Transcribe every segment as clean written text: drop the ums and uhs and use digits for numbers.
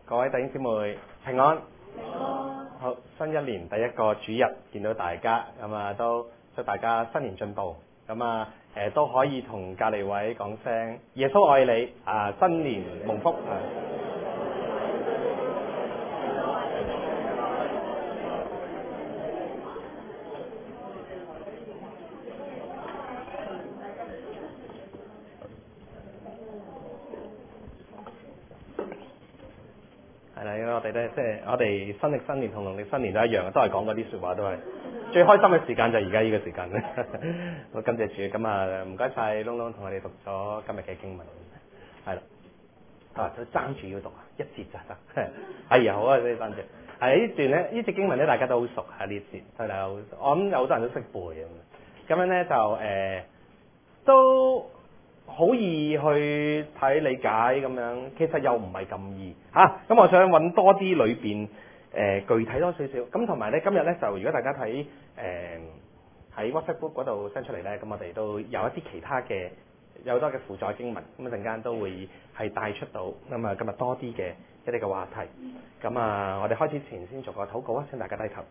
各位弟兄姊妹平安。好，新一年第一個主日見到大家，都祝大家新年進步。都可以同隔離位講聲耶穌愛你新年蒙福係啦，因為我哋咧，即係我哋新歷新年同農曆新年都一樣，都係講嗰啲説話，都係最開心嘅時間就係而家呢個時間咧。好，感謝主，咁唔該晒窿窿同我哋讀咗今日嘅經文，係啦，都爭住要讀一節就得。哎呀，好啊，呢班節係呢段咧，呢節經文咧，大家都好熟啊，呢節係啦，我諗有好多人都識背咁樣咧就都好易去睇理解咁樣，其實又唔係咁易咁我想揾多啲裏邊具體多少少，咁同埋咧今日咧就如果大家睇喺 WhatsApp group 嗰度 send 出嚟咧，咁我哋都有一啲其他嘅有好多嘅輔助經文，咁一陣間都會係帶出到咁今日多啲嘅一啲嘅話題。咁我哋開始前先做個禱告啊，請大家低頭。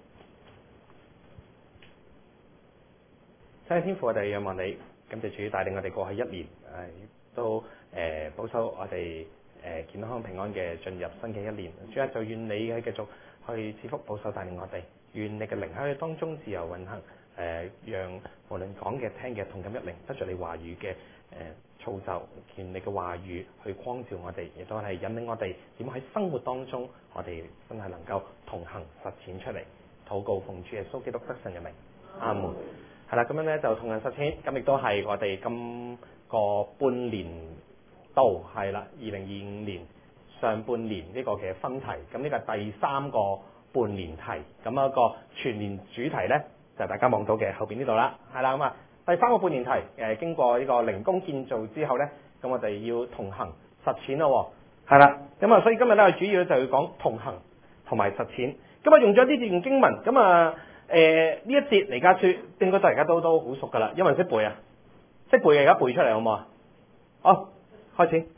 親愛天父，我哋仰望你，感謝主帶領我哋過去一年，都保守我哋健康平安嘅進入新嘅一年。主啊，就願你繼續去賜福保守帶領我哋，願你嘅靈喺當中自由運行，讓無論講嘅聽嘅同感一靈，得著你話語嘅造就，願你嘅話語去光照我哋，亦都係引領我哋點喺生活當中，我哋真係能夠同行實踐出嚟。禱告奉主耶穌基督得勝嘅名，阿門。係啦，咁樣咧就同人實踐，咁亦都係我哋今個半年度係啦，2025年上半年呢個嘅分題，咁呢個係第三個半年題，咁一個全年主題咧就係大家望到嘅後邊呢度啦，係啦，咁第三個半年題經過呢個靈工建造之後咧，咁我哋要同行實踐咯，係啦，咁所以今日咧主要就要講同行同埋實踐，咁用咗呢段經文，咁呢一節彌迦書應該大家都好熟噶啦，有冇人識背啊？識背嘅而家背出嚟好唔好啊？好，開始。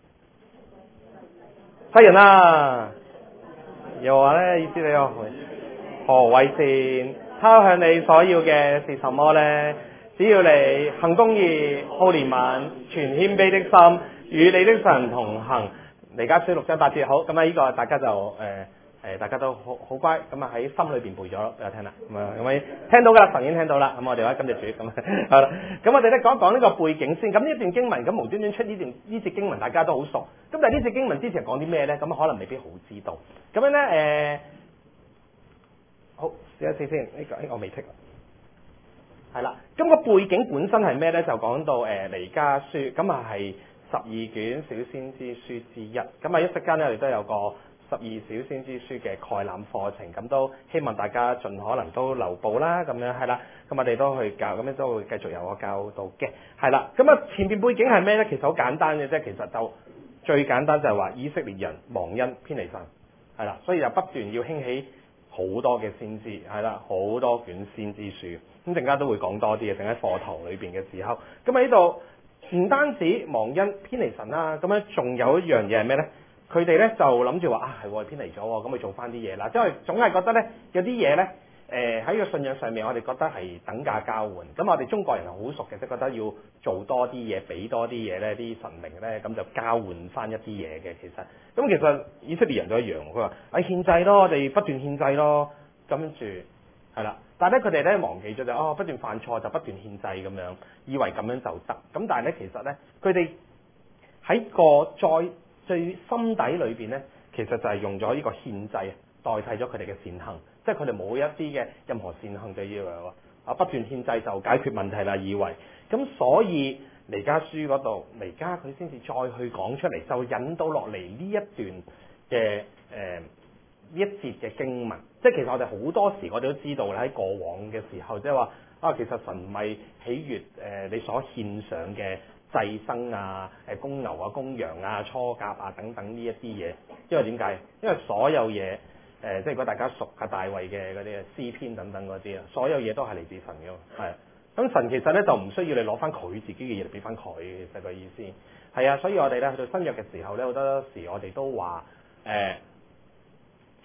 世人啊，又話咧，意思你何為善？他向你所要嘅是什麼呢？只要你行公義、好憐憫、存謙卑的心，與你的神同行。彌迦書6章8節，好，咁呢個大家就大家都好乖，咁喺心裏邊背咗俾我聽啦，咁聽到噶啦，神已經聽到啦，咁我哋話感謝主，咁好啦，咁我哋咧講一講呢個背景先，咁呢段經文咁無端端出呢節經文，大家都好熟，咁但係呢節經文之前講啲咩咧？咁可能未必好知道，咁樣咧好試一試先，呢個我未剔，係啦，咁個背景本身係咩咧？就講到彌迦書，咁係12卷小先知書之一，咁一息間咧我哋都有個12小先知書嘅概覽課程，咁都希望大家盡可能都留步啦，咁樣係啦，咁我哋都去教，咁樣都會繼續有我教導嘅，係啦，咁前邊背景係咩咧？其實好簡單嘅啫，其實就最簡單就係話以色列人忘恩偏離神，係啦，所以就不斷要興起好多嘅先知，係啦，好多卷先知書，咁陣間都會講多啲嘅，陣間課堂裏邊嘅時候，咁喺呢度唔單止忘恩偏離神啦，咁樣仲有一樣嘢係咩咧？佢哋咧就諗住話係偏離咗，咁咪做翻啲嘢啦。即係總係覺得咧有啲嘢咧，喺個信仰上面，我哋覺得係等價交換。咁我哋中國人係好熟嘅，即係覺得要做多啲嘢，俾多啲嘢咧，啲神明咧，咁就交換翻一啲嘢嘅。其實以色列人都一樣，佢話獻祭咯，我哋不斷獻祭咯，跟住係啦。但係咧佢哋咧忘記咗就不斷犯錯就不斷獻祭咁樣，以為咁樣就得。咁但係咧其實咧佢哋喺個最心底裏邊咧，其實就係用咗呢個獻祭代替咗佢哋嘅善行，即係佢哋冇一啲嘅任何善行就以為不斷獻祭就解決問題啦，以為咁，所以彌迦書嗰度彌迦佢先至再去講出嚟，就引到落嚟呢一段嘅呢一節嘅經文，即係其實我哋好多時我哋都知道啦，喺過往嘅時候，即係話其實神唔係喜悅你所獻上嘅祭牲啊、公牛啊、公羊啊、初甲啊等等呢一啲嘢，因為點解？因為所有嘢即係如果大家熟下大衛嘅嗰啲詩篇等等嗰啲啊，所有嘢都係嚟自神嘅，係。咁神其實咧就唔需要你攞翻佢自己嘅嘢嚟俾翻佢，其實個意思係啊。所以我哋咧去到新約嘅時候咧，好多時我哋都話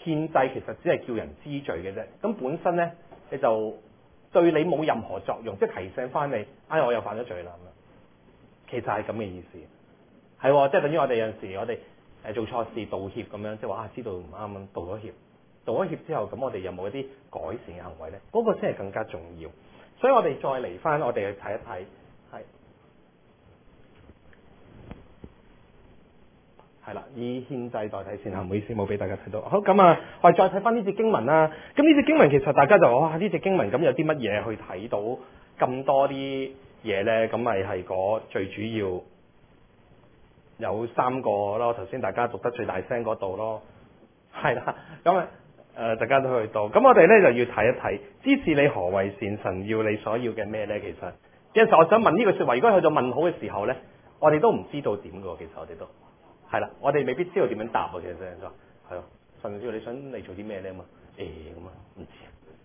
獻祭其實只係叫人知罪嘅啫。咁本身咧，你就對你冇任何作用，即係提醒翻你，哎，我又犯咗罪啦咁樣。其實係咁嘅意思，係即係等於我哋有陣時我哋做錯事道歉咁樣，即係話知道唔啱咁道咗歉，道咗歉之後，咁我哋有冇一啲改善嘅行為咧？嗰個先係更加重要。所以我哋再嚟翻，我哋去睇一睇，係啦，以獻祭代替善行，唔好意思冇俾大家睇到。好，咁啊，我哋再睇翻呢節經文啦。咁呢節經文其實大家就哇，呢節經文咁有啲乜嘢去睇到咁多啲嘢咧？咁咪係嗰最主要有3個咯。頭先大家讀得最大聲嗰度咯，係啦。咁啊大家都去到。咁我哋咧就要睇一睇，知是你何為善，神要你所要嘅咩咧？其實有陣時我想問呢句說話，如果去到問號嘅時候咧，我哋都唔知道點㗎。其實我哋都。係啦，我哋未必知道點樣答啊，其實就係咯，甚至乎你想嚟做啲咩咧嘛？咁啊，唔知。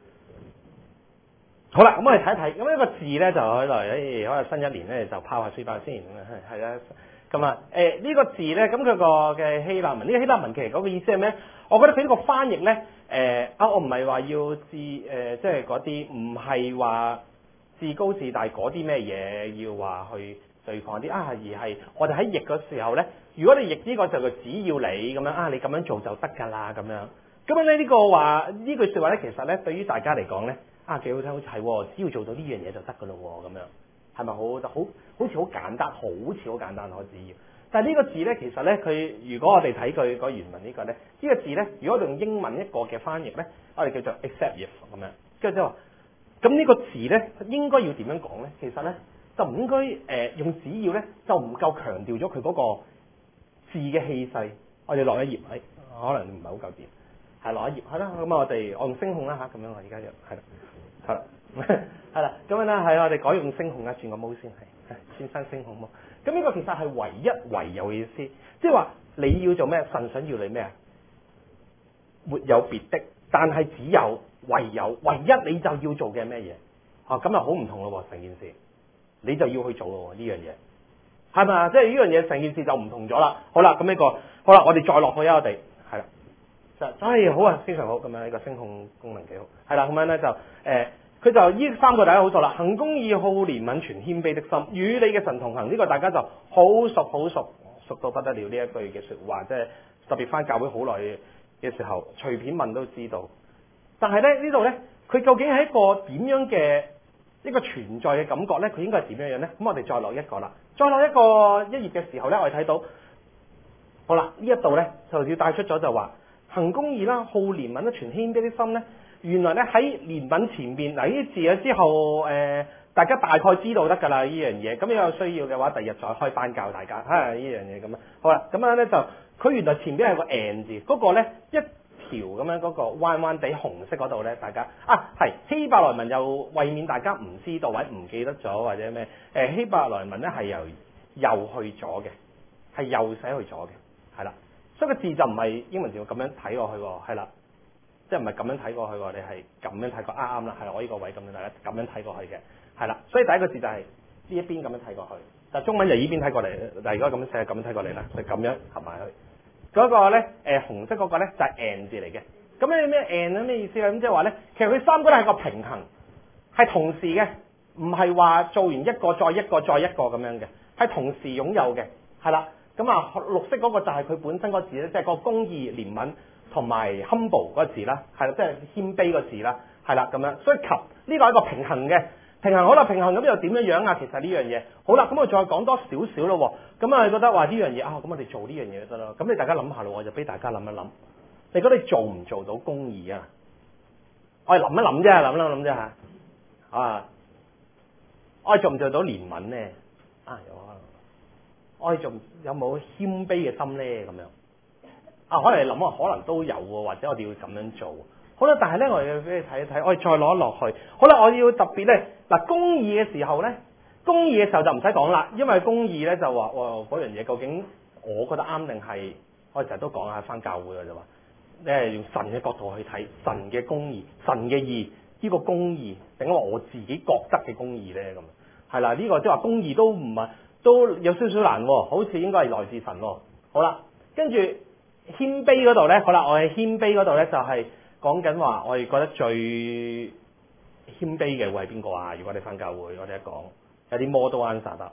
好啦，咁我哋睇一睇，咁一個字咧就喺度，可能新一年咧就拋下書包先，係啦。咁啊，呢個字咧，咁佢個嘅希臘文，呢個希臘文其實嗰個意思係咩？我覺得佢呢個翻譯咧，我唔係話要即係嗰啲，唔係話自高自大嗰啲咩嘢，要話去對抗啲而係我哋喺譯嘅時候咧，如果你譯呢個就只要你咁樣你咁樣做就得㗎啦咁樣。咁樣咧呢個話呢句説話咧，其實咧對於大家嚟講咧幾好聽，好似係只要做到呢樣嘢就得㗎咯喎咁樣，係咪好似好簡單，好似好簡單可只要。但係呢個字咧，其實咧佢如果我哋睇佢個原文呢個咧，呢個字咧，如果我哋用英文一個嘅翻譯咧，我哋叫做 except if 咁樣，跟住即係話，咁呢個字咧應該要點樣講咧？其實咧就唔應該用只要咧，就唔夠強調咗佢嗰個字嘅氣勢。我哋落一頁，可能唔係好夠掂，係落一頁，係啦。咁我用聲控啦嚇，咁樣我而家就係啦，係啦，係啦，咁樣啦，係我哋改用聲控啦，轉個毛先係，轉身聲控毛。咁呢個其實係唯一唯有嘅意思，即係話你要做咩？神想要你咩啊？沒有別的，但係只有唯一你就要做嘅咩嘢？咁啊好唔同咯喎，成件事你就要去做咯喎呢樣嘢，係咪啊？即係呢樣嘢成件事就唔同咗啦。好啦，咁呢個好啦，我哋再落去啊，我哋係啦，就好啊，非常好咁樣呢個聲控功能幾好，係啦，咁樣咧就佢就呢3個大家好熟啦，行公義、好憐憫、存謙卑的心，與你嘅神同行。呢個大家就好熟到不得了呢一句嘅說話，即係特別翻教會好耐嘅時候，隨便問都知道。但係咧呢度咧，佢究竟係一個點樣嘅一個存在嘅感覺咧？佢應該係點樣樣咧？咁我哋再落一個啦，再落一個一頁嘅時候咧，我哋睇到，好啦，呢一度咧就要帶出咗就話行公義啦、好憐憫啦、存謙卑的心咧。原來咧喺憐憫前邊嗱呢啲字啊之後大家大概知道得㗎啦呢樣嘢。咁有需要嘅話，第日再開班教大家呢樣嘢咁啊。好啦，咁樣咧就佢原來前邊係個 and 字，嗰個咧一條咁樣嗰個彎彎地紅色嗰度咧，大家係希伯來文又為免大家唔知道或者唔記得咗或者咩希伯來文咧係由右去咗嘅，係右寫去咗嘅，係啦。所以個字就唔係英文字咁樣睇落去喎，係啦。即係唔係咁樣睇過去喎？你係咁樣睇過啱啦，係我呢個位咁樣大家咁樣睇過去嘅，係啦。所以第一個字就係呢一邊咁樣睇過去，但係中文就呢邊睇過嚟。但係如果咁樣寫，咁樣睇過嚟啦，就咁樣合埋去。嗰個咧紅色嗰個咧就係 and 字嚟嘅。咁你咩 and 咧咩意思啊？咁即係話咧，其實佢3個咧係個平衡，係同時嘅，唔係話做完一個再一個再一個咁樣嘅，係同時擁有嘅，係啦。咁綠色嗰個就係佢本身個字咧，即係個公義憐憫。同埋 humble 嗰個字啦，係啦，即係謙卑個字啦，係啦咁樣，所以及呢個係一個平衡嘅平衡。好啦，平衡咁又點樣樣啊？其實呢樣嘢好啦，咁我再講多少少咯。咁啊，你覺得話呢樣嘢咁我哋做呢樣嘢就得咯。咁你大家諗下咯，我就俾大家諗一諗，你覺得你做唔做到公義啊？我哋諗一諗啫，諗一諗啫嚇。我哋做唔做到憐憫咧？有可能。我哋有冇謙卑嘅心咧？咁樣。可能你諗可能都有喎，或者我哋要咁樣做。好啦，但係咧，我哋要俾你睇一睇，我哋再攞落去。好啦，我要特別咧，嗱，公義嘅時候咧，公義嘅時候就唔使講啦，因為公義咧就話，嗰樣嘢究竟我覺得啱定係，我哋成日都講下返教會嘅就話，你係用神嘅角度去睇神嘅公義、神嘅義，呢個公義定係話我自己覺得嘅公義咧咁。係啦，呢個即係話公義都有少少難喎，好似應該係來自神喎。好啦，跟住。 謙卑嗰度咧，好啦，我喺謙卑嗰度咧就係講緊話，我哋覺得最謙卑嘅會係邊個啊？如果你返教會，我哋一講有啲 model answer 得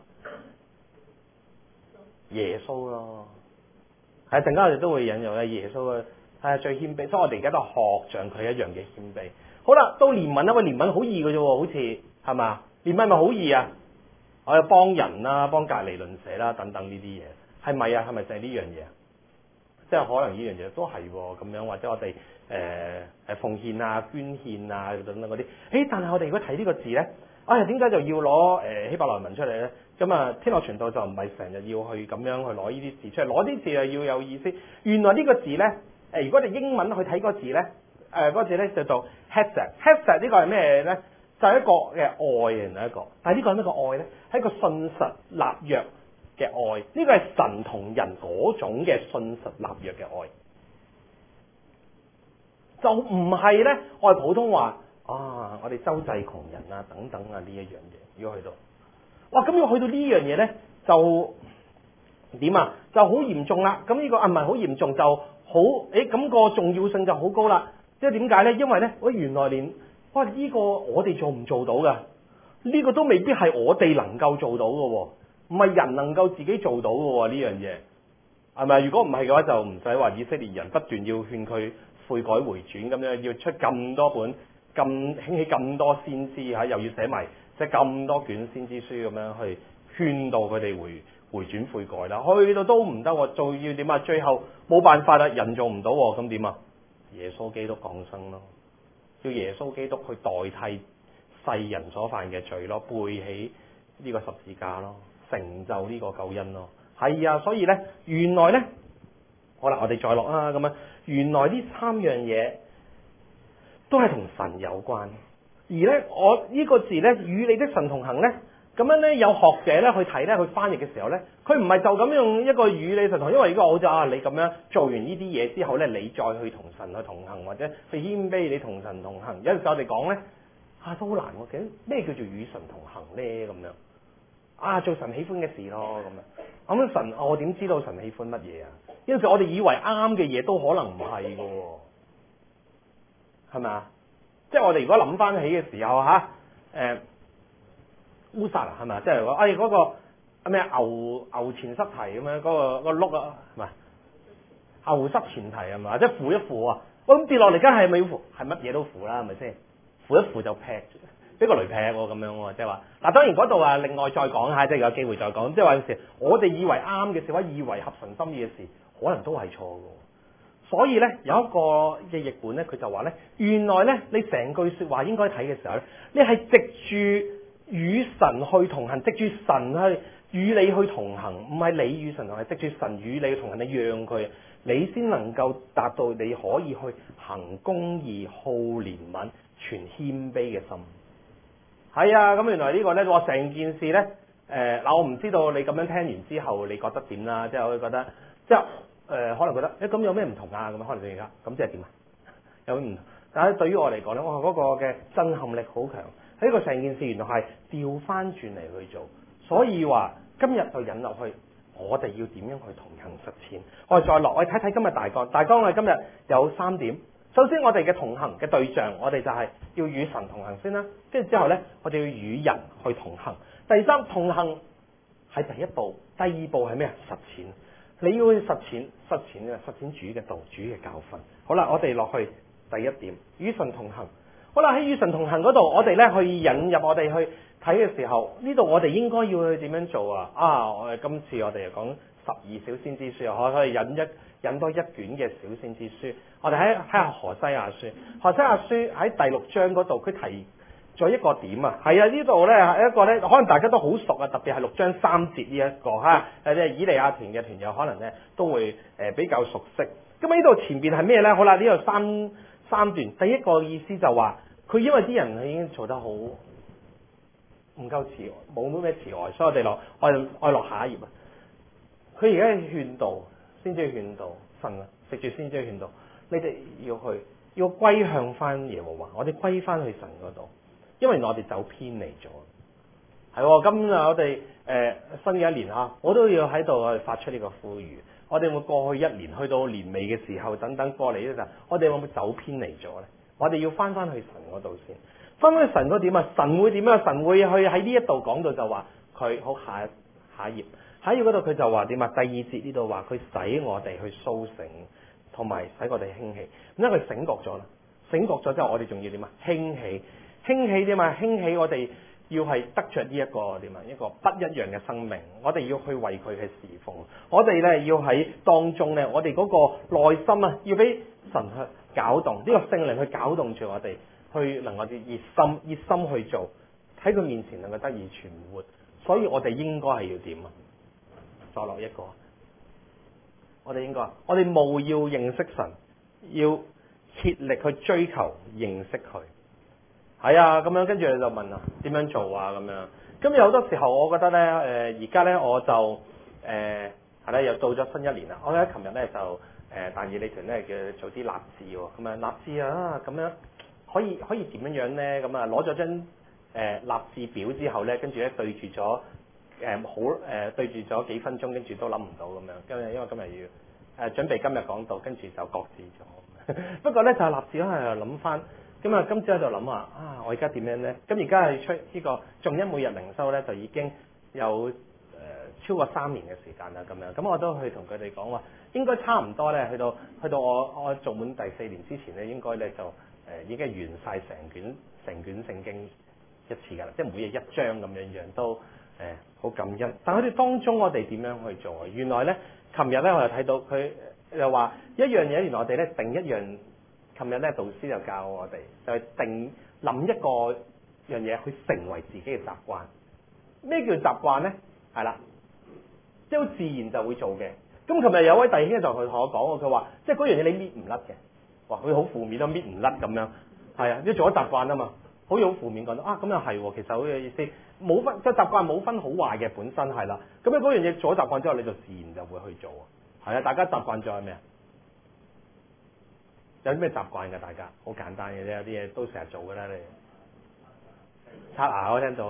耶穌咯，係陣間我哋都會引用咧耶穌係最謙卑，所以我哋而家都學像佢一樣嘅謙卑。好啦，到憐憫啦，喂，憐憫好易嘅啫喎，好似係嘛？憐憫咪好易啊？我有幫人啦，幫隔離鄰舍啦，等等呢啲嘢，係咪啊？係咪就係呢樣嘢？即係可能呢樣嘢都係咁樣，或者我哋奉獻啊、捐獻啊等等嗰啲。但係我哋如果睇呢個字咧，點解就要攞希伯來文出嚟咧？咁啊，天樂傳道就唔係成日要去咁樣去攞呢啲字出嚟，攞啲字啊要有意思。原來呢個字咧，如果你英文去睇個字咧，嗰個字咧就做 hesed 呢個係咩咧？就係一個嘅愛嘅一個，但係呢個係咩個愛咧？係一個信實立約嘅愛，呢個係神同人嗰種嘅信實立約嘅愛，就唔係咧我哋普通話我哋周濟窮人啊等等啊呢一樣嘢。如果去到，咁要去到呢樣嘢咧，就點啊？就好嚴重啦。咁呢個唔係好嚴重，就好咁個重要性就好高啦。即係點解咧？因為咧，原來連呢個我哋做唔做到㗎？呢個都未必係我哋能夠做到㗎喎。唔係人能夠自己做到嘅喎，呢樣嘢係咪？如果唔係嘅話，就唔使話以色列人不斷要勸佢悔改回轉咁樣，要出咁多本，咁興起咁多先知又要寫埋即係咁多卷先知書咁樣去勸導佢哋回轉悔改啦。去到都唔得喎，仲要點啊？最後冇辦法啦，人做唔到喎，咁點啊？耶穌基督降生咯，叫耶穌基督去代替世人所犯嘅罪咯，背起呢個十字架咯。成就呢個救恩咯，係啊，所以咧，原來咧，好啦，我哋再落啦，咁樣，原來呢三樣嘢都係同神有關，而咧，我呢個字咧，與你的神同行咧，咁樣咧，有學者咧去睇咧，去翻譯嘅時候咧，佢唔係就咁用一個與你神同行，因為如果好似你咁樣做完呢啲嘢之後咧，你再去同神去同行，或者去謙卑你同神同行，有陣時我哋講咧，都好難喎，究竟咩叫做與神同行咧？咁樣。做神喜歡嘅事咯，咁樣。咁神，我點知道神喜歡乜嘢啊？有陣時我哋以為啱嘅嘢都可能唔係嘅，係咪啊？即係我哋如果諗翻起嘅時候烏撒係咪？即係話嗰個咩牛前失蹄咁樣，嗰個碌啊，係咪？牛失前蹄係咪？即係扶一扶啊！咁跌落嚟，梗係咪要扶？係乜嘢都扶啦，係咪先？扶一扶就劈。俾個雷劈喎咁樣喎，即係話嗱，當然嗰度另外再講下，即係有機會再講。即係話有時我哋以為啱嘅事，或者以為合神心意嘅事，可能都係錯嘅。所以咧有一個嘅譯本咧，佢就話咧，原來咧你成句説話應該睇嘅時候咧，你係藉住與神去同行，藉住神去與你去同行，唔係你與神同行，係藉住神與你同行，你讓佢，你先能夠達到你可以去行公義、好憐憫、存謙卑嘅心。係啊，咁原來呢個咧，我成件事咧，我唔知道你咁樣聽完之後，你覺得點啦？即係我會覺得，即係可能覺得，咁有咩唔同啊？咁可能而家，咁即係點啊？有咩唔同？但係對於我嚟講咧，嗰個嘅震撼力好強。呢個成件事原來係調翻轉嚟去做，所以話今日就引落去，我哋要點樣去同行實踐？我哋再落，我哋睇睇今日大綱。大綱我哋今日有3點。首先，我哋嘅同行嘅對象，我哋就係要與神同行先啦。跟住之後咧，我哋要與人去同行。第三，同行係第一步，第二步係咩啊？實踐。你要去實踐主嘅道、主嘅教訓。好啦，我哋落去第一點，與神同行。好啦，喺與神同行嗰度，我哋咧去引入我哋去睇嘅時候，呢度我哋應該要去點樣做啊？我哋今次我哋又講12小先知書，可以引多一卷嘅小先知書。我哋睇下何西阿書。何西阿書喺第6章嗰度，佢提咗一個點啊。係啊，呢度咧係一個咧，可能大家都好熟啊。特別係6章3節呢一個即係以利亞團嘅團友，可能咧都會比較熟悉。咁呢度前邊係咩咧？好啦，呢度三段。第一個意思就話，佢因為啲人已經做得好唔夠慈愛，冇咩慈愛，所以我哋落下一頁啊。佢而家係勸導，先至勸導神啊，食住先至勸導。你哋要歸向翻耶和華，我哋歸翻去神嗰度，因為我哋走偏離咗。係今日我哋新嘅一年我都要喺度發出呢個呼籲。 我哋會過去一年去到年尾嘅時候等等過嚟咧就，我哋會唔會走偏離咗咧？我哋要翻去神嗰度先，翻去神嗰點啊？神會點啊？神會去喺呢一度講到就話佢好下一頁嗰度佢就話點啊？第二節呢度話佢使我哋去甦醒，同埋使我哋興起。咁因為佢醒覺咗啦，醒覺咗之後我哋仲要點啊？興起點啊？興起我哋要係得着呢一個點啊？一個不一樣嘅生命，我哋要去為佢去侍奉，我哋咧要喺當中咧，我哋嗰個內心啊，要俾神去攪動，呢個聖靈去攪動住我哋，去能夠熱心去做，喺佢面前能夠得以存活。所以我哋應該係要點啊？再落一個，我哋應該，我哋務要認識神，要竭力去追求認識佢。係啊，咁樣跟住你就問啊，點樣做啊？咁樣，咁有好多時候，我覺得咧，而家咧我就係咧又到咗新一年啦。我咧琴日咧就但以理團咧叫做啲立志喎，咁啊立志啊，咁樣可以點樣樣咧？咁啊攞咗張立志表之後咧，跟住咧對住咗對住咗幾分鐘，跟住都諗唔到咁樣。因為今日要準備今日講道，跟住就擱置咗。不過咧就係立志咧諗翻。咁啊，今朝喺度諗啊，我而家點樣咧？咁而家係出呢個仲一每日靈修咧，就已經有超過3年嘅時間啦。咁樣，咁我都去同佢哋講話，應該差唔多咧，去到我做滿第4年之前咧，應該咧就已經完晒成卷聖經一次噶啦，即係每日1章咁樣都好感恩。但係佢哋當中我哋點樣去做啊？原來咧，琴日咧我就睇到佢又話一樣嘢，原來我哋咧定一樣。琴日咧，導師就教我哋，就係諗一個樣嘢去成為自己嘅習慣。咩叫習慣咧？係啦，即係好自然就會做嘅。咁琴日有位弟兄就同我講，佢話即係嗰樣嘢你搣唔甩嘅。哇，佢好負面都搣唔甩咁樣。係啊，你做咗習慣啊嘛，好似好負面講到啊，咁又係喎。其實好有意思，冇分即係習慣冇分好壞嘅本身係啦。咁咧嗰樣嘢做咗習慣之後，你就自然就會去做。係啊，大家習慣咗係咩啊？有啲咩習慣㗎？大家好簡單嘅啫，有啲嘢都成日做㗎啦。你刷牙我聽到，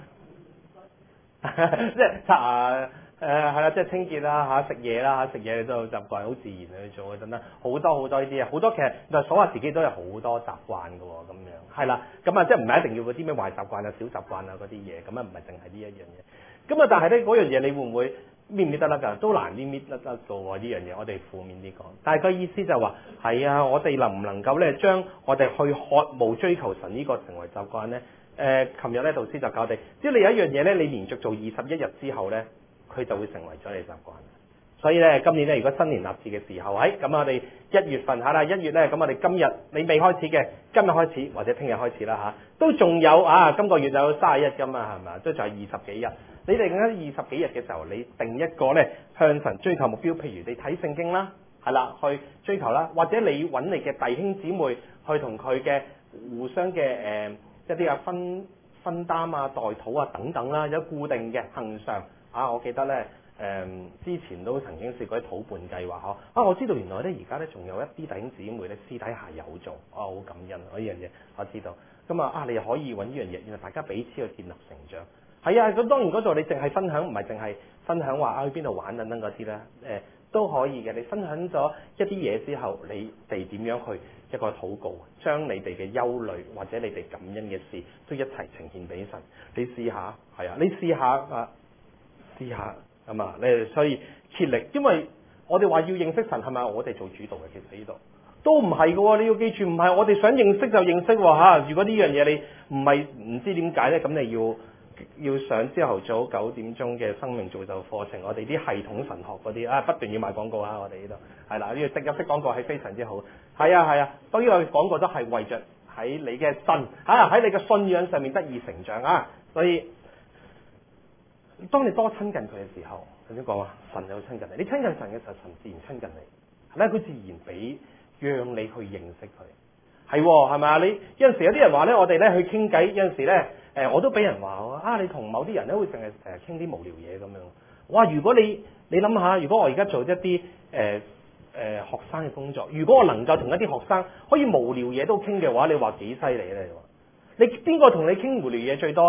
即係刷牙係啦，即係清潔啦食嘢啦食嘢都有習慣，好自然去做等等，好多呢啲啊，好多其實就數下自己都有好多習慣㗎喎，咁樣係啦，咁啊即係唔係一定要嗰啲咩壞習慣啊、小習慣啊嗰啲嘢，咁啊唔係淨係呢一樣嘢。咁啊，但係咧嗰樣嘢你會唔會搣唔搣得甩㗎？都難啲搣得甩㗎喎呢樣嘢。我哋負面啲講，但係個意思就話係啊，我哋能唔能夠咧將我哋去渴慕追求神呢個成為習慣咧？琴日咧導師就教我哋，只要你有一樣嘢咧，你連續做21日之後咧，佢就會成為咗你習慣。所以咧，今年咧，如果新年立志嘅時候，咁我哋1月份啦，1月咧，咁我哋今日你未開始嘅，今日開始或者聽日開始啦都仲有今個月就有31日㗎嘛，係咪？都仲係20幾日。你哋喺20幾日嘅時候，你定一個咧向神追求目標，譬如你睇聖經啦，係啦，去追求啦，或者你揾你嘅弟兄姊妹去同佢嘅互相嘅一啲分擔啊、代禱啊等等啦，有固定嘅恆常我記得咧。之前都曾經試過啲討伴計劃我知道原來咧而家咧仲有一啲弟兄姊妹咧私底下有做好感恩呢樣嘢我知道咁你又可以揾呢樣嘢，原來大家彼此去建立成長係啊。咁當然嗰度你淨係分享，唔係淨係分享話去邊度玩等等嗰啲啦，都可以嘅。你分享咗一啲嘢之後，你哋點樣去一個禱告，將你哋嘅憂慮或者你哋感恩嘅事都一齊呈現俾神。你試下係啊，你試下咁你哋所以竭力，因為我哋話要認識神係咪我哋做主導嘅？其實呢度都唔係嘅喎，你要記住，唔係我哋想認識就認識喎。如果呢樣嘢你唔知點解咧，咁你要上朝頭早9點鐘嘅生命造就課程，我哋啲系統神學嗰啲不斷要賣廣告我哋呢度係啦，呢個植入式廣告係非常之好。係啊，當然我哋廣告都係為着喺你嘅神喺你嘅信仰上面得以成長所以。當你多親近佢嘅時候，頭先講話神就會親近你。你親近神嘅時候，神自然親近你。佢自然俾讓你去認識佢。係咪啊？你有陣時有啲人話咧，我哋咧去傾偈，有陣時咧我都俾人話你同某啲人咧會淨係傾啲無聊嘢咁樣。哇！如果你諗下，如果我而家做一啲學生嘅工作，如果我能夠同一啲學生可以無聊嘢都傾嘅話，你話幾犀利咧？你邊個同你傾無聊嘢最多？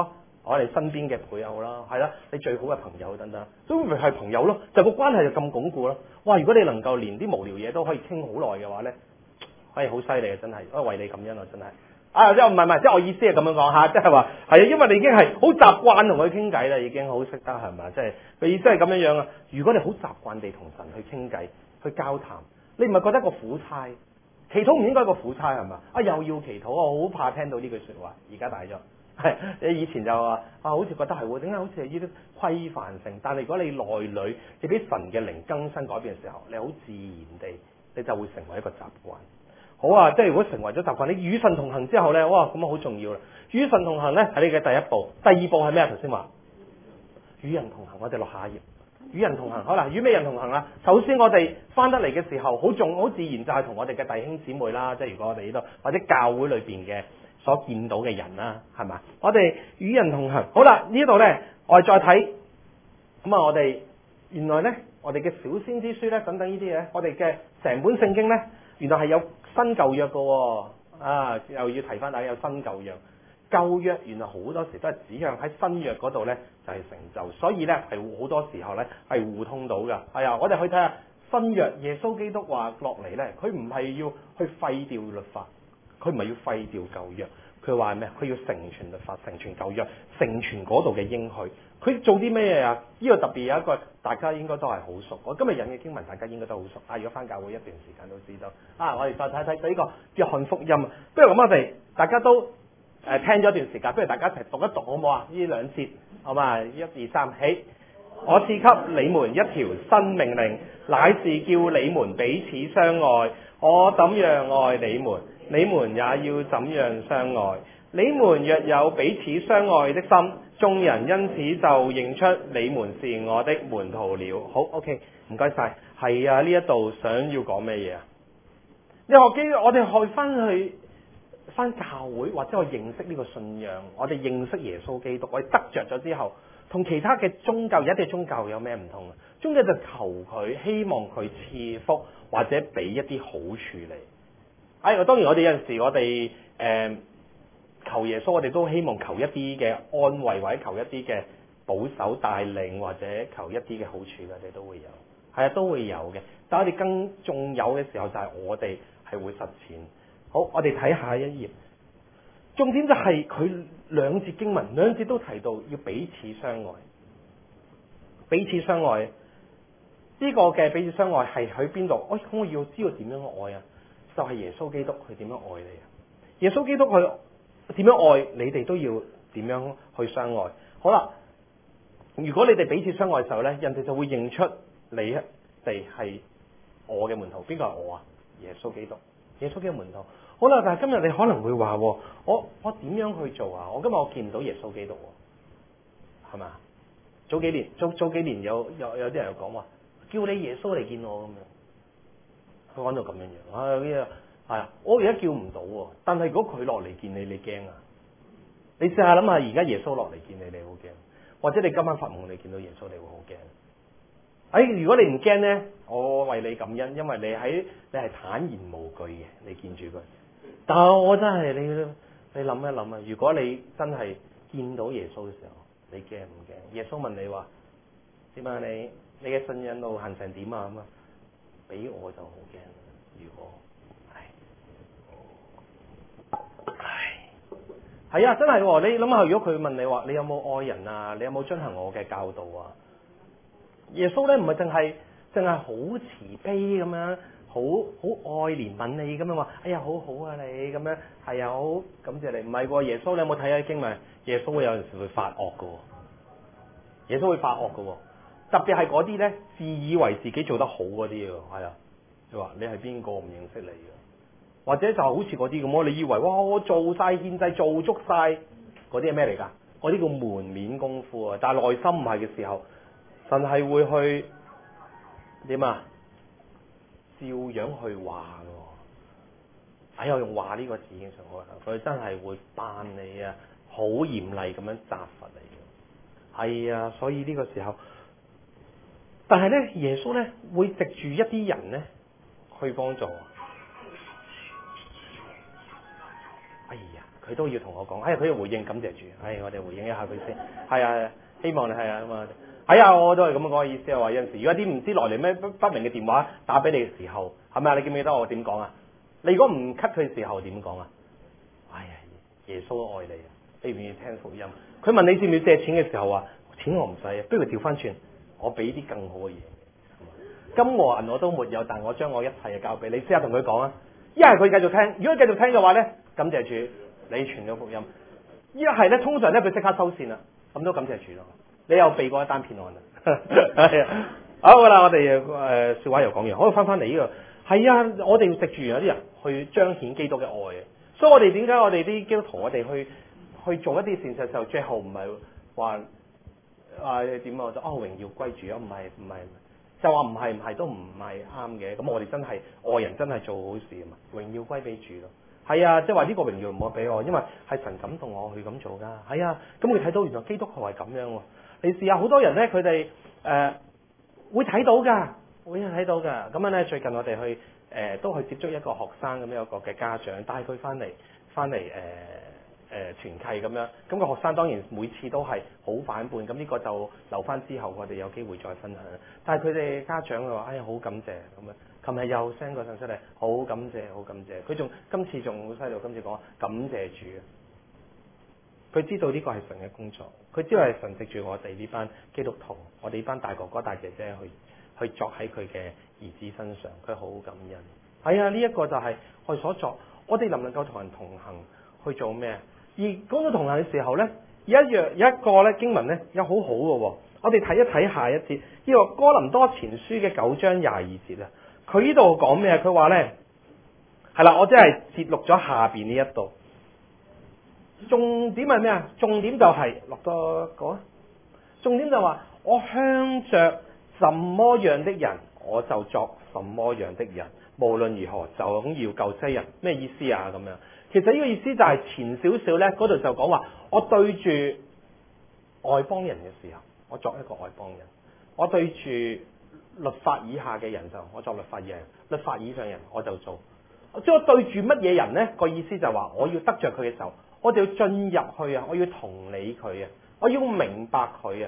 我哋身邊嘅配偶啦，係啦，你最好嘅朋友等等，都咪係朋友咯，就個關係就咁鞏固咯。哇！如果你能夠連啲無聊嘢都可以傾好耐嘅話咧，可以好犀利嘅真係，我為你感恩啊真係。即係唔係，即係我意思係咁樣講嚇，即係話係啊，因為你已經係好習慣同佢傾偈啦，已經好識得係咪？即係佢意思係咁樣樣啊。如果你好習慣地同神去傾偈、去交談，你唔係覺得個苦差？祈禱唔應該係個苦差係嘛？又要祈禱，我好怕聽到呢句説話。而家大咗，係你以前就話好似覺得係喎，點解好似係呢啲規範性？但係如果你內裏你俾神嘅靈更新改變嘅時候，你好自然地你就會成為一個習慣。好啊，即係如果成為咗習慣，你與神同行之後咧，哇，咁啊好重要啦！與神同行咧係你嘅第一步，第二步係咩啊？頭先話與人同行，我哋落下一頁。與人同行，好啦，與咩人同行啊？首先我哋翻得嚟嘅時候，好自然就係同我哋嘅弟兄姊妹啦，即係如果我哋呢度或者教會裏邊嘅所見到嘅人啦，係嘛？我哋與人同行，好啦，呢度咧我哋再睇，咁啊我哋原來咧我哋嘅小先知書咧等等呢啲嘢，我哋嘅成本聖經咧原來係有新舊約嘅又要提翻大家有新舊約。舊約原來好多時都係指向喺新約嗰度咧就係成就，所以咧係好多時候咧係互通到㗎。係啊，我哋去睇下新約耶穌基督話落嚟咧，佢唔係要去廢掉律法，佢唔係要廢掉舊約，佢話咩？佢要成全律法，成全舊約，成全嗰度嘅應許。佢做啲咩嘢啊？呢個特別有一個大家應該都係好熟。我今日引嘅經文大家應該都好熟。如果翻教會一段時間都知道。我哋再睇睇呢個約翰福音。不如咁我哋大家都聽咗一段時間，不如大家一齊讀一讀好唔好啊？呢兩節好嘛？1、2、3，起！我賜給你們一條新命令，乃是叫你們彼此相愛。我怎樣愛你們，你們也要怎樣相愛。你們若有彼此相愛的心，眾人因此就認出你們是我的門徒了。好 ，OK， 唔該晒。係啊，呢一度想要講咩嘢啊？你學基，我哋去翻教會或者我認識呢個信仰，我哋認識耶穌基督，我哋得着咗之後，同其他嘅宗教，有一啲宗教有咩唔同啊？宗教就求佢，希望佢賜福或者俾一啲好處你。當然我哋有陣時我哋求耶穌，我哋都希望求一啲嘅安慰，或者求一啲嘅保守帶領，或者求一啲嘅好處嘅，我哋都會有。係啊，都會有嘅。但係我哋更重有嘅時候，就係我哋係會實踐。好，我哋睇下一頁。重點就係佢兩節經文，兩節都提到要彼此相愛。彼此相愛呢個嘅彼此相愛係喺邊度？咁我要知道點樣愛啊？就係耶穌基督佢點樣愛你啊？耶穌基督佢點樣愛你哋都要點樣去相愛。好啦，如果你哋彼此相愛嘅時候咧，人哋就會認出你哋係我嘅門徒。邊個係我啊？耶穌基督。耶穌基督門徒。好啦，但係今日你可能會話，我點樣去做啊？我今日我見唔到耶穌基督，係嘛？早幾年有啲人又講話，叫你耶穌嚟見我咁樣。佢講到咁樣樣，我而家叫唔到，但係如果佢落嚟見你，你驚啊？你試下諗下，而家耶穌落嚟見你，你好驚；或者你今晚發夢你見到耶穌，你會好驚。如果你唔驚呢，我為你感恩，因為你係坦然無懼嘅，你見住佢。但係我真係你諗一諗啊！如果你真係見到耶穌嘅時候，你驚唔驚？耶穌問你話點啊？你嘅信仰路行成點啊？咁啊，俾我就好驚。如果係啊，真係喎！你諗下，如果佢問你話你有冇愛人啊？你有冇遵行我嘅教導啊？耶穌咧唔係淨係好慈悲咁樣。好愛憐憫你咁樣話，哎呀好好啊你咁樣，係啊好感謝你。唔係喎，耶穌你有冇睇下經文？耶穌會有陣時會發惡㗎喎，耶穌會發惡㗎喎，特別係嗰啲咧自以為自己做得好嗰啲嘅，係啊，你話你係邊個唔認識你嘅？或者就好似嗰啲咁，你以為哇我做晒獻祭做足晒嗰啲係咩嚟㗎？嗰啲叫門面功夫啊，但係內心唔係嘅時候，神係會去點啊？照樣去話嘅，我用話呢個字已經上去，佢真係會辦你啊，好嚴厲咁樣責罰你。係啊，所以呢個時候，但係咧，耶穌咧會藉住一啲人咧去幫助。哎呀， 佢都要同我講，佢要回應感謝主，我哋回應一下佢先，係啊，希望你係啊咁啊，係啊，我都係咁樣講嘅意思啊，話有陣時如果啲唔知來歷咩不明嘅電話打俾你嘅時候，係咪啊？你記唔記得我點講啊？你如果唔 cut 佢嘅時候點講啊？耶穌都愛你啊，你願意聽福音？佢問你要唔要借錢嘅時候啊，錢我唔使啊，不如調翻轉，我俾啲更好嘅嘢。金和銀我都沒有，但我將我一切嘅交俾你。試下同佢講啊！一係佢繼續聽，如果繼續聽嘅話咧，感謝主，你傳咗福音；一係咧，通常咧佢即刻收線啦，咁都感謝主咯。你又避過一單騙案啦。係啊，好啦，我哋笑話又講完，可以翻嚟呢個係啊，我哋要食住有啲人去彰顯基督嘅愛嘅，所以我哋點解我哋啲基督徒我哋去做一啲善事嘅時候，最後唔係話點啊？榮耀歸主啊，唔係。就話唔係都唔係啱嘅，咁我哋真係愛人真係做好事啊嘛，榮耀歸俾主咯。係啊，即係話呢個榮耀唔好俾我，因為係神感動我去咁做噶。係啊，咁佢睇到原來基督徒係咁樣喎。你試下好多人咧，佢哋會睇到㗎，會睇到㗎。咁樣咧，最近我哋去都去接觸一個學生咁樣一個嘅家長，帶佢翻嚟團契咁樣，咁個學生當然每次都係好反叛，咁呢個就留翻之後我哋有機會再分享。但係佢哋家長佢話：哎呀，好感謝咁樣。琴日又 send 個信息嚟，好感謝，好感謝。佢今次仲好犀利，今次講感謝主啊！佢知道呢個係神嘅工作，佢知道係神藉住我哋呢班基督徒，我哋呢班大哥哥大姐姐去作喺佢嘅兒子身上，佢好感恩。係啊，呢一個就係我哋所作，我哋能唔能夠同人同行去做咩？而講到同行嘅時候呢，有一個咧經文呢，有好好嘅喎，我哋睇一睇下一節，呢個哥林多前書嘅9章22節啊，佢呢度講咩？佢話呢，係啦，我真係節錄咗下邊呢一度，重點係咩啊？重點就係落多個啊，重點就話我向着什麼樣的人，我就作什麼樣的人，無論如何就要救些人，咩意思啊？咁樣。其實呢個意思就係前少少呢，嗰度就講話，我對住外邦人嘅時候，我作一個外邦人；我對住律法以下嘅人就我作律法以下人，律法以上人我就做。即係我對住乜嘢人呢？個意思就係話，我要得着佢嘅時候，我就要進入去啊，我要同理佢啊，我要明白佢啊。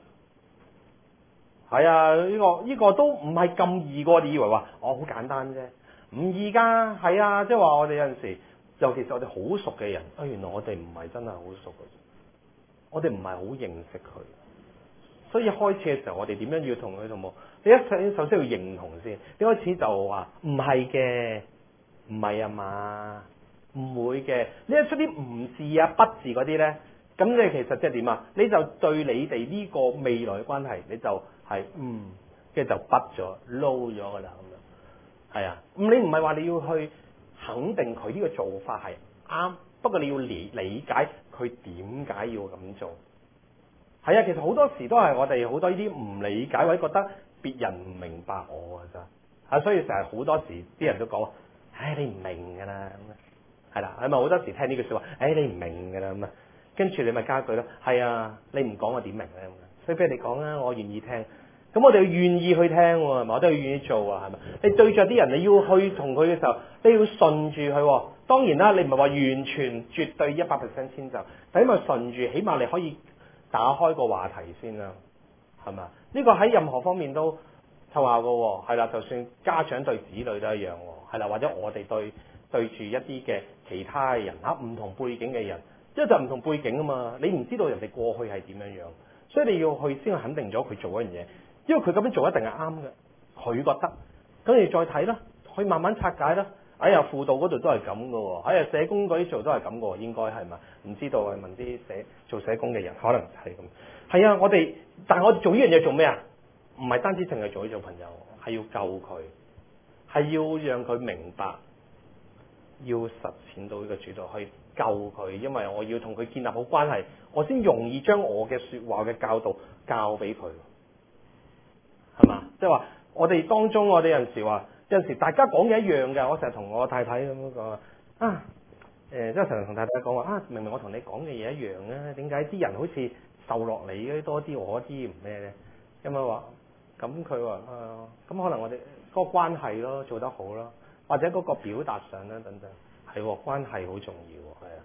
係啊，呢個都唔係咁易過，你以為話好簡單啫？唔易㗎。係啊，即係話我哋有陣時。尤其是我哋好熟嘅人，原來我哋唔係真係好熟嘅，我哋唔係好認識佢，所以一開始嘅時候，我哋點樣要同佢同冇？你首先要認同先，一開始就話唔係嘅，唔係啊嘛，唔會嘅。你一出啲唔字啊、不字嗰啲咧，咁你其實即係點啊？你就對你哋呢個未來嘅關係，你就係跟住就不咗、撈咗㗎啦咁樣。係啊，咁你唔係話你要去肯定佢呢個做法係啱，不過你要理解佢點解要咁做。係啊，其實好多時都係我哋好多呢啲唔理解或者覺得別人唔明白我㗎咋，所以成日好多時啲人都講，你唔明㗎啦咁啊，係啦，係咪好多時聽呢句説話？你唔明㗎啦咁啊，跟住你咪加句咯，係啊，你唔講我點明咧咁啊，所以俾你講啊，我願意聽。咁我哋要願意去聽喎，係咪？我都要願意做啊，係咪？你對着啲人，你要去同佢嘅時候，你要順住佢。當然啦，你唔係話完全絕對100% 遷就，但因為順住，起碼你可以打開個話題先啦，係咪？呢個喺任何方面都奏效嘅，係啦。就算家長對子女都一樣，係啦。或者我哋對住一啲嘅其他人唔同背景嘅人，因為就唔同背景啊嘛，你唔知道人哋過去係點樣樣，所以你要去先肯定咗佢做嗰樣嘢。因為佢咁樣做一定係啱嘅，佢覺得，咁你再睇啦，可以慢慢拆解啦。輔導嗰度都係咁嘅喎，社工嗰啲做都係咁嘅喎，應該係嘛？唔知道啊，問啲做社工嘅人，可能係咁。係啊，但係我哋做呢樣嘢做咩啊？唔係單止淨係做朋友，係要救佢，係要讓佢明白，要實踐到呢個主導去救佢，因為我要同佢建立好關係，我先容易將我嘅説話嘅教導教俾佢。係嘛？即係話我哋當中，我哋有陣時大家講嘅一樣嘅。我成日同我太太咁樣講即係成日同太太講話明明我同你講嘅嘢一樣啊，點解啲人好似受落你嗰啲多啲，我啲唔咩咧？咁樣話，咁佢話咁可能我哋嗰個關係咯，做得好咯，或者嗰個表達上咧等等，係關係好重要，係啊。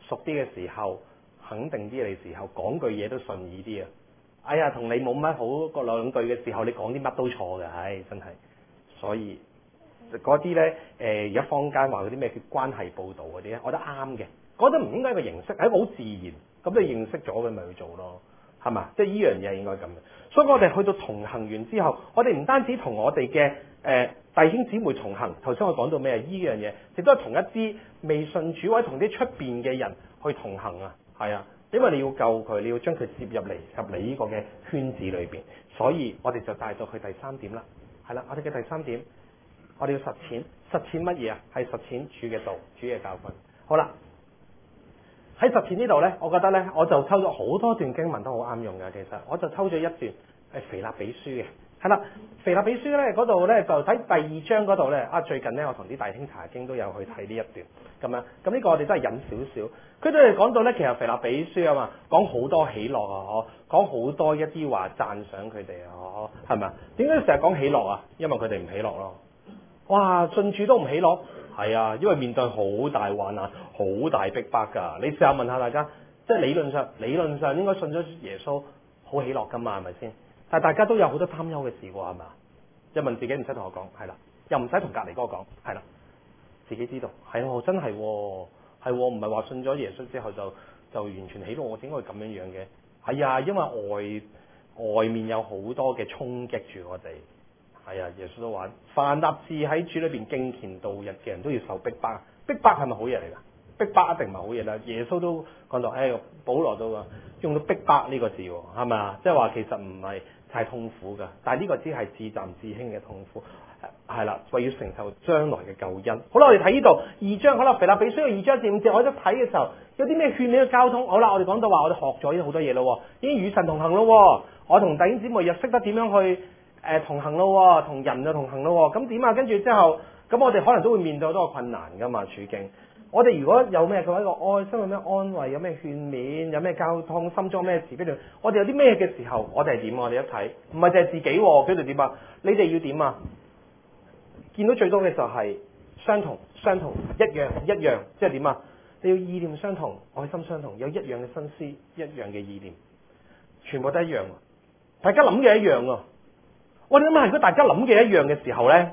熟啲嘅時候，肯定啲嘅時候，講句嘢都順意啲啊！哎呀，同你冇乜好嗰兩句嘅時候，你講啲乜都錯嘅，唉，真係。所以嗰啲咧，而家坊間話嗰啲咩叫關係報導嗰啲咧，我覺得啱嘅，覺得唔應該係一個形式，係一個好自然。咁你認識咗嘅咪去做咯，係嘛？即係依樣嘢應該咁嘅。所以我哋去到同行完之後，我哋唔單止同我哋嘅弟兄姊妹同行。頭先我講到咩？依樣嘢亦都係同一啲未信主或者同啲出邊嘅人去同行啊，係啊。因為你要救佢，你要將佢接入嚟呢個嘅圈子裏邊，所以我哋就帶到去第三點啦。係啦，我哋嘅第三點，我哋要實踐乜嘢啊？係實踐主嘅道、主嘅教訓。好啦，喺實踐呢度呢，我覺得呢，我就抽咗好多段經文都好啱用嘅。其實我就抽咗一段係腓立比書嘅。係啦，腓立比書咧嗰度咧就睇第二章嗰度咧啊，最近咧我同啲弟兄查經都有去睇呢一段咁樣，咁呢個我哋都係引少少。佢都係講到咧，其實腓立比書啊嘛，講好多喜樂啊，講好多一啲話讚賞佢哋啊，係咪啊？點解成日講喜樂啊？因為佢哋唔喜樂咯。哇，信主都唔喜樂，係啊，因為面對好大患難、好大逼迫㗎。你試下問下大家，即係理論上應該信咗耶穌好喜樂㗎嘛，係咪先？但係大家都有好多擔憂嘅事喎，係嘛？一問自己唔使同我講，係啦，又唔使同隔離嗰個講，係啦，自己知道，係喎，真係喎，係喎，唔係話信咗耶穌之後就完全喜樂，我點解會咁樣樣嘅？係啊，因為外面有好多嘅衝擊住我哋，係啊，耶穌都話，凡立志喺主裏邊敬虔度日嘅人都要受逼迫，逼迫係咪好嘢嚟㗎？逼迫一定唔係好嘢啦，耶穌都講到，保羅都用到逼迫呢個字喎，係咪啊？即係話其實唔係太痛苦㗎，但係呢個只係自暫自輕嘅痛苦，係啦，為要承受將來嘅救恩。好啦，我哋睇呢度二章，好啦，腓立比書嘅2章1至5節，我一睇嘅時候有啲咩勸勉嘅交通。好啦，我哋講到話我哋學咗好多嘢咯，已經與神同行咯，我同弟兄姊妹又識得點樣去同行咯，同人就同行咯。咁點啊？跟住之後，咁我哋可能都會面對好多個困難㗎嘛，處境。我哋如果有咩嘅話，一個愛心有咩安慰，有咩勸勉，有咩交通，心中咩慈悲，我哋有啲咩嘅時候，我哋係點？我哋一睇，唔係淨係自己，佢哋點啊？你哋要點啊？見到最多嘅就係相同，一樣，即係點啊？你要意念相同，愛心相同，有一樣嘅心思，一樣嘅意念，全部都一樣，大家諗嘅一樣啊！我哋諗下，如果大家諗嘅一樣嘅時候咧，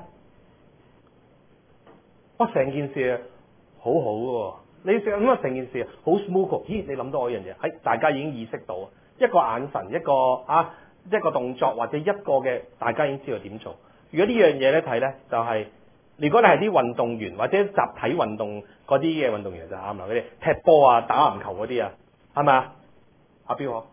哇，成件事啊！好好喎，你咁啊成件事好 smooth。咦，你諗到我一樣嘢，大家已經意識到一個眼神，一個動作或者一個嘅，大家已經知道點做。如果呢樣嘢咧睇咧，就係如果你係啲運動員或者集體運動嗰啲嘅運動員就啱啦，嗰啲踢波啊、打籃球嗰啲啊，係咪啊？阿彪呵，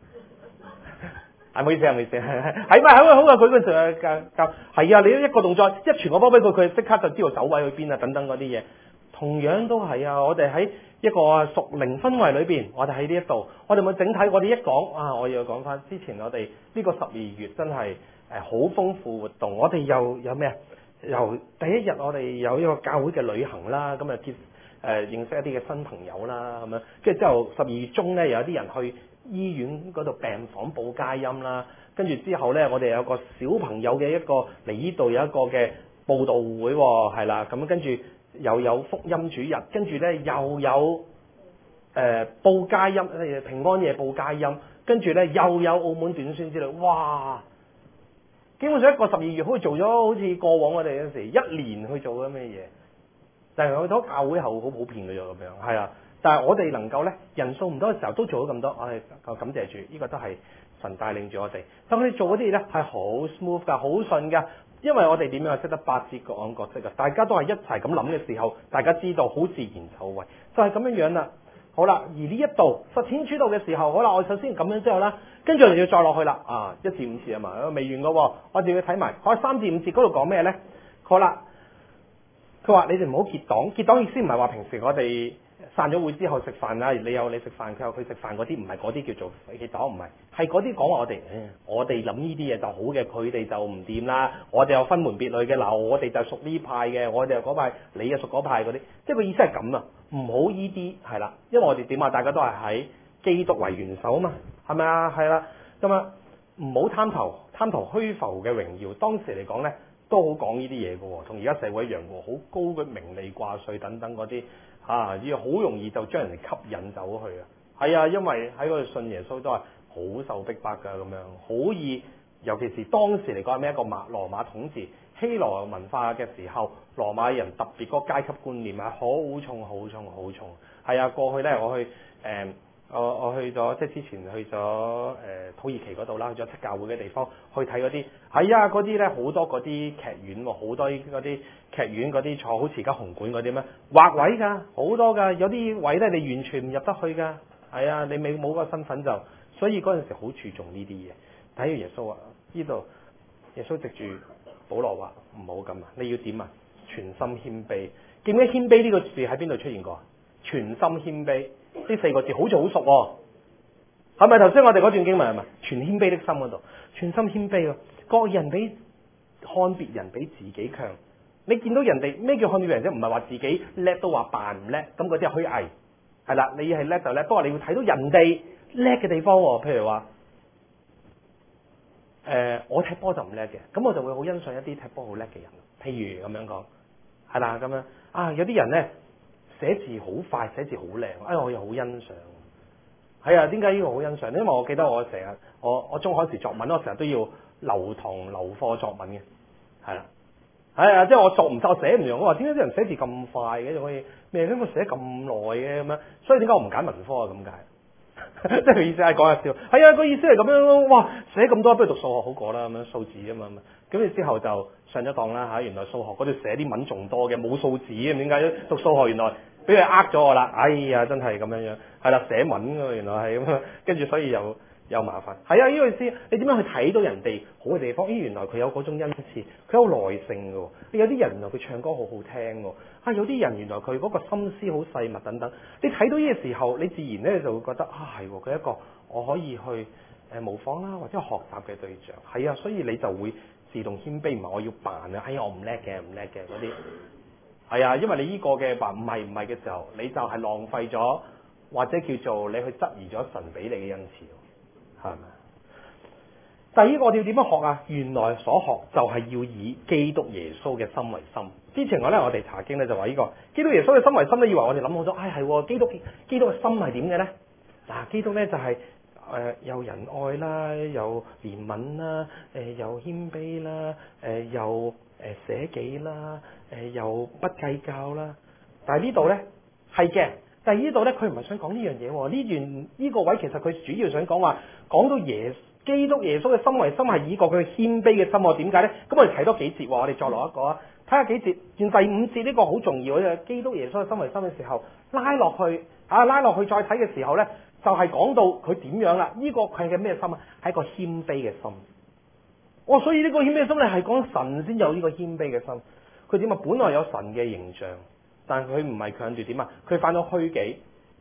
唔好意思，係咪好啊？佢嗰陣教係啊，你一個動作一傳個波俾佢，佢即刻就知道走位去邊啊，等等嗰啲嘢。同樣都係啊！我哋喺一個屬靈氛圍裏邊，我哋喺呢一度，我哋咪整體，我哋一講啊，我要講翻之前我哋呢個12月真係好豐富活動。我哋又有咩啊？由第一日我哋有一個教會嘅旅行啦，咁啊認識一啲嘅新朋友啦，咁樣跟住之後12月中咧，有啲人去醫院嗰度病房報佳音啦，跟住之後咧，我哋有個小朋友嘅一個嚟呢度有一個嘅佈道會喎，係啦，咁跟住。又有福音主日，跟住咧又有報佳音，平安夜報佳音，跟住咧又有澳門短宣之類，哇！基本上一個12月可以做咗好似過往我哋嗰時1年去做咗咩嘢，但係去到教會後好普遍嘅啫咁樣，係啊！但係我哋能夠咧人數唔多嘅時候都做咗咁多，我哋感謝主，呢個都係神帶領住我哋。但佢哋做嗰啲嘢咧係好 smooth 㗎，好順㗎。因為我哋點樣識得巴節各按各色啊？大家都係一齊咁諗嘅時候，大家知道好自然就位，就係咁樣樣啦。好啦，而呢一度實踐主道嘅時候，好啦，我首先咁樣之後啦，跟住我哋要再落去啦。1至5節啊嘛，未完噶，我哋要睇埋。好，3至5節嗰度講咩咧？好啦，佢話你哋唔好結黨，結黨意思唔係話平時我哋散咗會之後食飯啊，你有你食飯，佢有佢食飯嗰啲，唔係嗰啲叫做結黨，唔係，係嗰啲講話我哋諗呢啲嘢就好嘅，佢哋就唔掂啦。我哋有分門別類嘅，嗱，我哋就屬呢派嘅，我哋又嗰派，你又屬嗰派嗰啲，即係個意思係咁啊，唔好呢啲係啦，因為我哋點啊，大家都係喺基督為元首啊嘛，係咪啊？係啦，咁啊唔好貪圖虛浮嘅榮耀。當時嚟講咧， 都好講呢啲嘢嘅喎，同而家社會一樣喎，好高嘅名利掛帥等等嗰啲要好容易就將人哋吸引走去啊。係啊，因為喺嗰度信耶穌都係好受逼迫㗎，咁樣好易，尤其是當時嚟講係咩一個羅馬統治希羅文化嘅時候，羅馬人特別嗰個階級觀念係好重好重好重。係啊，過去咧我去我去咗，即係之前去咗土耳其嗰度啦，去咗七教會嘅地方去睇嗰啲，係啊，嗰啲咧好多嗰啲劇院喎，好多嗰啲劇院嗰啲坐好似而家紅館嗰啲咩劃位㗎，好多㗎，有啲位咧你完全唔入得去㗎，係啊，你冇個身份就，所以嗰陣時好注重呢啲嘢。睇住耶穌話呢度，耶穌藉住保羅話唔好咁啊，你要點啊？全心謙卑，記唔記得謙卑呢個字喺邊度出現過？全心謙卑呢四個字好似好熟喎，係咪頭先我哋嗰段經文係咪？全謙卑的心嗰度，全心謙卑喎，各人看別人比自己強。你見到人哋咩叫看別人啫？唔係話自己叻都話扮唔叻，咁嗰啲係虛偽。係啦，你係叻就叻，不過你要睇到人哋叻嘅地方喎。譬如話我踢波就唔叻嘅，咁我就會好欣賞一啲踢波好叻嘅人。譬如咁樣講，係啦咁樣啊，有啲人咧寫字好快，寫字好靚，我又好欣賞。係啊，點解呢個好欣賞？因為我記得我成日我中學時作文，我成日都要留堂留課作文嘅，係啦，係啊，即係我作唔就寫唔完。我話點解啲人寫字咁快嘅，仲可以咩？點解寫咁耐嘅咁樣？所以點解我唔揀文科啊？咁解。即係佢意思係講下笑，係啊，個意思係咁樣咯。哇，寫咁多不如讀數學好過啦，咁樣數字啊嘛。咁你之後就上咗當啦嚇，原來數學嗰度寫啲文仲多嘅，冇數字嘅，點解讀數學原來俾佢呃咗我啦？哎呀，真係咁樣樣，係啦，寫文㗎原來係咁樣，跟住所以又麻煩。係啊，呢個意思，你點樣去睇到人哋好嘅地方？原來佢有嗰種恩賜，佢有耐性㗎喎。有啲人原來佢唱歌好好聽喎。有啲人原來佢嗰個心思好細密等等。你睇到呢個時候，你自然咧就會覺得係喎，佢一個我可以去模仿啦，或者學習嘅對象。係啊，所以你就會自動謙卑，唔係我要扮啊，我唔叻嘅嗰啲。係啊，因為你呢個嘅話唔係嘅時候，你就係浪費咗，或者叫做你去質疑咗神俾你嘅恩賜，係咪？第二個我哋要點樣學啊？原來所學就係要以基督耶穌嘅心為心。之前我哋查經咧就話呢個基督耶穌嘅心為心咧，以為我哋諗好咗，係基督嘅心係點嘅咧？嗱，基督咧就係有仁愛啦，有憐憫啦，有謙卑啦，有捨己啦，又不計較啦。但係呢度咧係嘅，但係呢度咧佢唔係想講呢樣嘢喎。呢個位其實佢主要想講話講到基督耶穌嘅心為心係以個佢謙卑嘅心喎。點解咧？咁我哋睇多幾節喎，我哋再落一個啊，睇下幾節。見第五節呢個好重要嘅基督耶穌嘅心為心嘅時候，拉落去再睇嘅時候咧，就係講到佢點樣啦。呢個佢係嘅咩心啊？係一個謙卑嘅心。所以呢個謙卑嘅心咧係講神先有呢個謙卑嘅心。佢點啊？本來有神嘅形象，但係佢唔係強調點啊？佢犯咗虛己，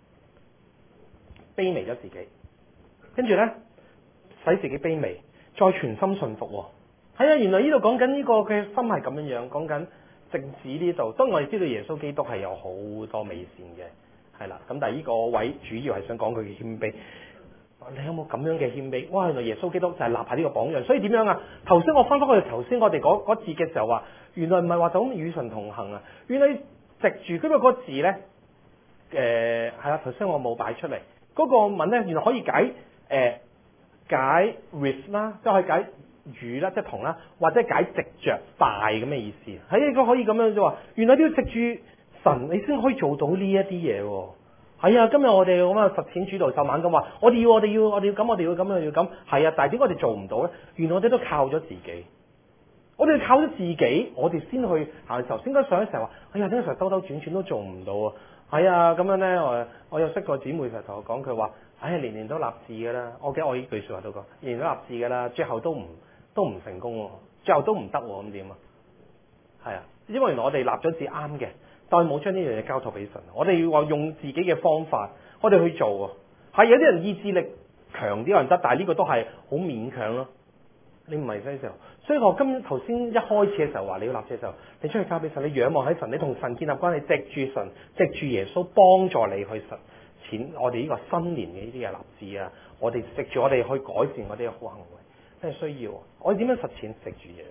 卑微咗自己，跟住咧使自己卑微，再全心順服。係啊，原來呢度講緊呢個嘅心係咁樣樣，講緊直指呢度。當我哋知道耶穌基督係有好多美善嘅，係啦。咁但係呢個位主要係想講佢嘅謙卑。你有冇咁樣嘅謙卑？哇！原來耶穌基督就係立下呢個榜樣。所以點樣啊？頭先我翻返去頭先我哋嗰字嘅時候話，原來唔係話就咁與神同行啊。原來藉住嗰個字咧，係啦。頭先我冇擺出嚟嗰個文咧，原來可以解 with 啦，即係可以解與啦，即係同啦，或者解藉着快咁嘅意思。係應該可以咁樣就話，原來都要藉住神，你先可以做到呢一啲嘢喎。係啊，今日我哋咁啊實踐主導就猛咁話，我哋要咁，我哋要咁。係啊，但係點解我哋做唔到咧？原來我哋都靠咗自己，我哋靠咗自己，我哋先去行嘅時候，先該上一成日話，點解成日兜兜轉轉都做唔到啊？係啊，咁樣咧，我有識個姊妹成日同我講，佢話，年年都立志噶啦。我記得我呢句說話都講，年年都立志噶啦，最後都唔成功喎，最後都唔得喎，咁點啊？係啊，因為原來我哋立咗志啱嘅。但係冇將呢樣嘢交託俾神，我哋要話用自己嘅方法，我哋去做啊。係有啲人意志力強啲人得，但係呢個都係好勉強咯。你唔係嘅時候，所以我頭先一開始嘅時候話你要立志嘅時候，你將佢交俾神，你仰望喺神，你同神建立關係，藉住神，藉住耶穌幫助你去實踐我哋呢個新年嘅呢啲嘅立志啊。我哋藉住我哋去改善我哋嘅好行為，真係需要。我哋點樣實踐？藉住耶穌。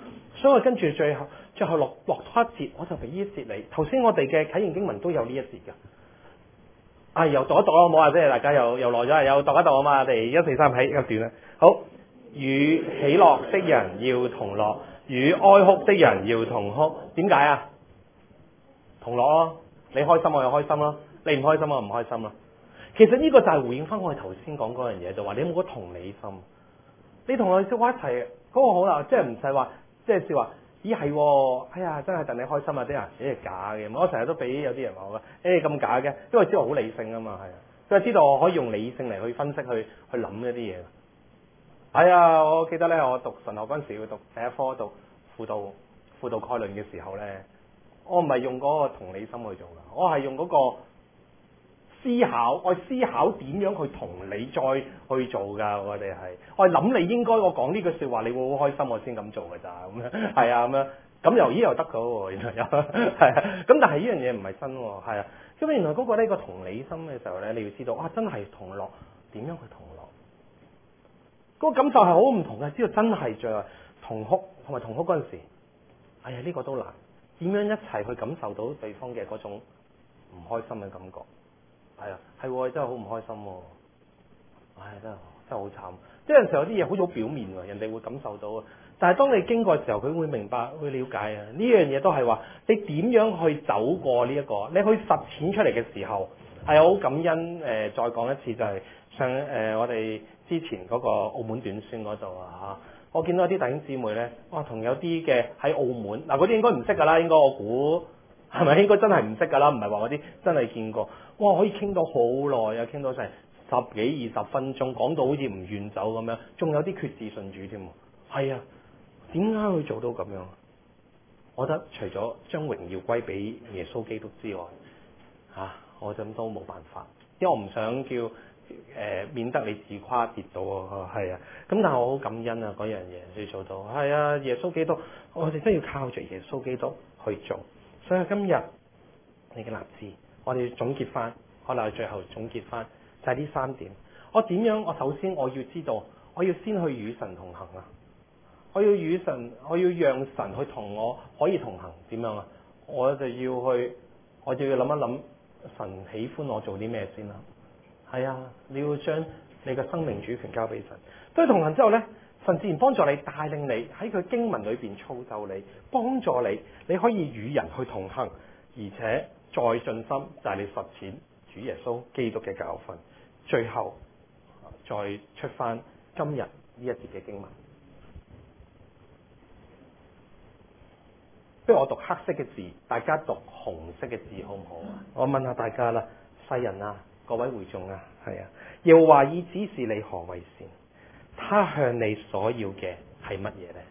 所以我跟住最後落多一節，我就俾呢一節你。頭先我哋嘅啟應經文都有呢一節嘅。又讀一讀咯，好冇啊？即係大家又耐咗，又讀一讀啊嘛！我哋1、4、3喺一段啦。好，與喜樂的人要同樂，與哀哭的人要同哭。點解啊？同樂咯，你開心我又開心咯，你唔開心我唔開心咯。其實呢個就係回應翻我哋頭先講嗰樣嘢，就話你有冇個同理心？你同我哋笑話一齊，嗰個好啦，即係唔使話，即係笑話，咦係，哎呀真係戥你開心啊！啲人係假嘅，我成日都俾有啲人話我咁假嘅，因為知道好理性啊嘛，係啊，因為知道我可以用理性嚟去分析去諗一啲嘢。係啊，我記得咧，我讀神學嗰陣時要讀第一科讀輔導概論嘅時候咧，我唔係用嗰個同理心去做噶，我係用嗰個思考，我思考點樣去同你再去做噶。我哋係我係諗你應該我講呢句說話，你會好開心，我先咁做噶咋咁樣。係啊，咁樣咁又得噶喎，原來有係啊。咁但係呢樣嘢唔係真喎，係啊。咁原來嗰個呢個同理心嘅時候咧，你要知道真係同樂，點樣去同樂？嗰個感受係好唔同嘅。知道真係在同哭同埋同哭嗰陣時，哎呀呢個都難。點樣一齊去感受到對方嘅嗰種唔開心嘅感覺？係啊，係真係好唔開心喎！唉，真係好慘。即係有陣時有啲嘢好早表面喎，人哋會感受到啊。但係當你經過嘅時候，佢會明白、會了解啊。呢樣嘢都係話你點樣去走過呢一個，你去實踐出嚟嘅時候係好感恩。再講一次就係我哋之前嗰個澳門短宣嗰度啊，我見到有啲弟兄姊妹咧，同有啲嘅喺澳門嗱，嗰啲應該唔識㗎啦，應該我估。係咪應該真係唔識㗎啦？唔係話嗰啲真係見過，哇！可以傾到好耐啊，傾到成10幾20分鐘，講到好似唔願走咁樣，仲有啲決志信主添。係啊，點解會做到咁樣？我覺得除咗將榮耀歸俾耶穌基督之外，我咁都冇辦法，因為我唔想叫免得你自誇跌倒啊。係啊，咁但係我好感恩啊，嗰樣嘢要做到。係啊，耶穌基督，我哋真要靠住耶穌基督去做。所以今日你嘅立志，我哋要總結翻，可能最後總結翻就係呢3點。我點樣？我首先我要知道，我要先去與神同行啊！我要讓神去同我可以同行。點樣啊？我就要諗一諗神喜歡我做啲咩先啦。係啊，你要將你嘅生命主權交俾神。當你同行之後呢，神自然幫助你，帶領你喺佢經文裏邊操就你，幫助你，你可以與人去同行，而且再進心就係你實踐主耶穌基督嘅教訓。最後再出翻今日呢一節嘅經文。不如我讀黑色嘅字，大家讀紅色嘅字好唔好啊？我問下大家啦，世人啊，各位會眾啊，係啊，耶和華已指示你何為善，他向你所要嘅係乜嘢呢？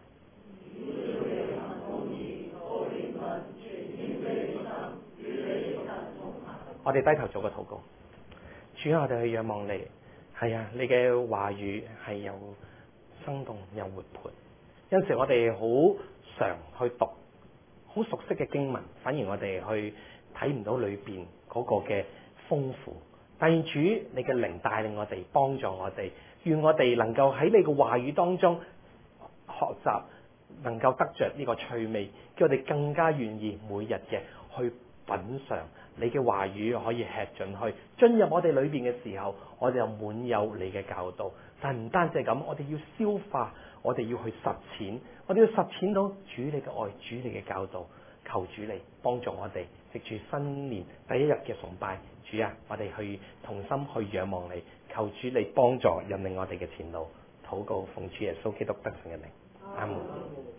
我哋低頭做個禱告。主啊，我哋去仰望你。係啊，你嘅話語係有生動又活潑。有時我哋好常去讀好熟悉嘅經文，反而我哋去睇唔到裏邊嗰個嘅豐富。但願主你嘅靈帶領我哋，幫助我哋，願我哋能夠喺你嘅話語當中學習，能夠得着呢個趣味，叫我哋更加願意每日嘅去品嘗你嘅話語，可以吃進去，進入我哋裏邊嘅時候，我哋又滿有你嘅教導。但唔單止係咁，我哋要消化，我哋要去實踐，我哋要實踐到主你嘅愛，主你嘅教導。求主你幫助我哋，藉住新年第一日嘅崇拜，主啊，我哋去同心去仰望你，求主你幫助引領我哋嘅前路。禱告奉主耶穌基督得勝嘅名，阿門。